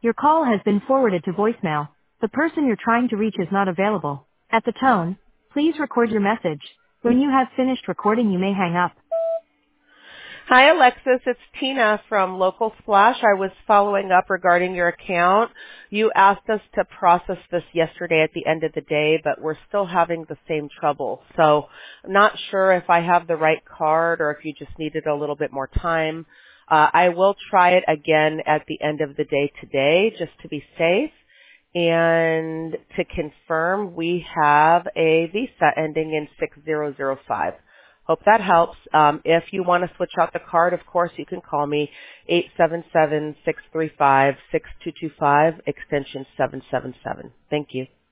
Your call has been forwarded to voicemail. The person you're trying to reach is not available. At the tone, please record your message. When you have finished recording, you may hang up. Hi, Alexis. It's Tina from Local Splash. I was following up regarding your account. You asked us to process this yesterday at the end of the day, but we're still having the same trouble. So I'm not sure if I have the right card or if you just needed a little bit more time. I will try it again at the end of the day today just to be safe. And to confirm, we have a Visa ending in 6005. Hope that helps. If you want to switch out the card, of course, you can call me 877-635-6225, extension 777. Thank you.